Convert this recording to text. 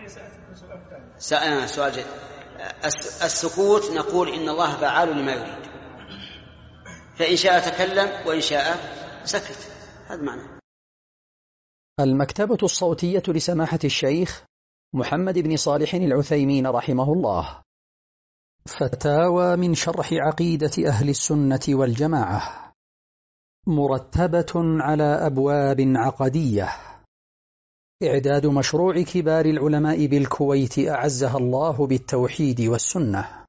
سؤال جيد. السكوت نقول إن الله فعال لما يريد، فإن شاء تكلم وإن شاء سكت، هذا معنى. المكتبة الصوتية لسماحة الشيخ محمد بن صالح العثيمين رحمه الله. فتاوى من شرح عقيدة أهل السنة والجماعة، مرتبة على أبواب عقدية. إعداد مشروع كبار العلماء بالكويت أعزها الله بالتوحيد والسنة.